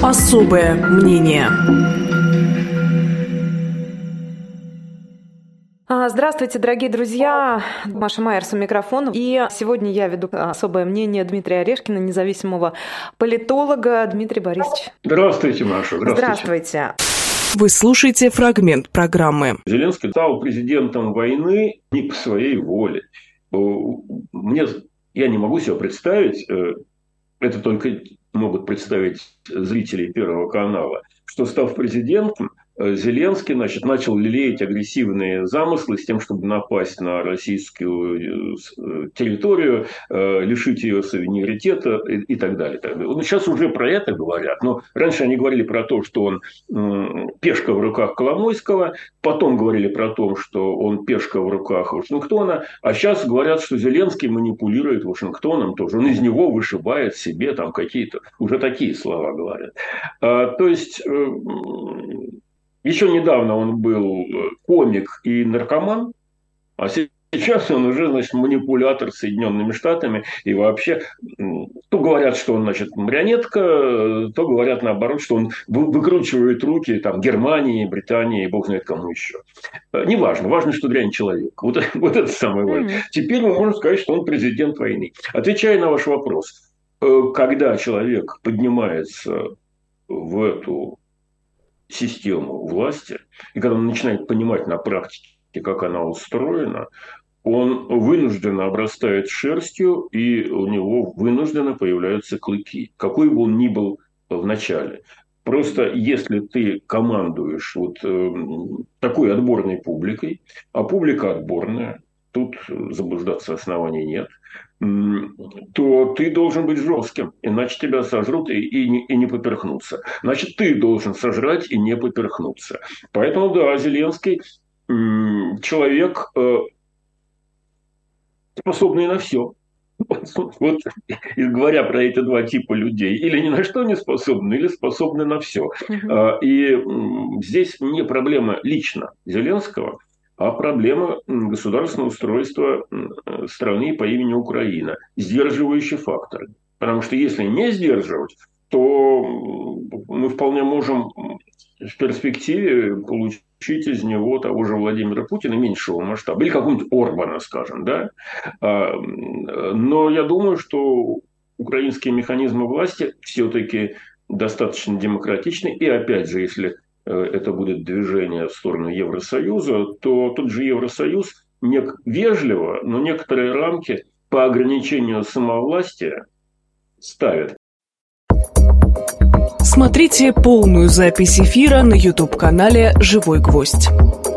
Особое мнение. Здравствуйте, дорогие друзья. Маша Майерс у микрофона. И сегодня я веду особое мнение Дмитрия Орешкина, независимого политолога. Дмитрий Борисович. Здравствуйте, Маша. Здравствуйте. Вы слушаете фрагмент программы. Зеленский стал президентом войны не по своей воле. Я не могу себе представить, это только могут представить зрители Первого канала, что, став президентом, Зеленский начал лелеять агрессивные замыслы с тем, чтобы напасть на российскую территорию, лишить ее суверенитета и так далее. Сейчас уже про это говорят, но раньше они говорили про то, что он пешка в руках Коломойского, потом говорили про то, что он пешка в руках Вашингтона, а сейчас говорят, что Зеленский манипулирует Вашингтоном тоже. Он из него вышибает себе там какие-то, уже такие слова говорят. То есть... Еще недавно он был комик и наркоман, а сейчас он уже, манипулятор Соединенными Штатами. И вообще, то говорят, что он, марионетка, то говорят наоборот, что он выкручивает руки Германии, Британии и бог знает кому еще. Неважно, важно, что дрянь человек. Вот это самое важное. Теперь мы можем сказать, что он президент войны. Отвечая на ваш вопрос, когда человек поднимается в эту систему власти, и когда он начинает понимать на практике, как она устроена, он вынужденно обрастает шерстью, и у него вынужденно появляются клыки, какой бы он ни был в начале. Просто если ты командуешь такой отборной публикой, а публика отборная, тут заблуждаться оснований нет, то ты должен быть жестким, иначе тебя сожрут и не поперхнуться. Значит, ты должен сожрать и не поперхнуться. Поэтому, да, Зеленский человек, способный на все. Вот, говоря про эти два типа людей, или ни на что не способны, или способны на все. И здесь не проблема лично Зеленского, а проблема государственного устройства страны по имени Украина, сдерживающий фактор. Потому что если не сдерживать, то мы вполне можем в перспективе получить из него того же Владимира Путина меньшего масштаба, или какого-нибудь Орбана, скажем, да. Но я думаю, что украинские механизмы власти все-таки достаточно демократичны, и опять же, если это будет движение в сторону Евросоюза, то тот же Евросоюз вежливо, но некоторые рамки по ограничению самовластия ставит. Смотрите полную запись эфира на YouTube-канале «Живой гвоздь».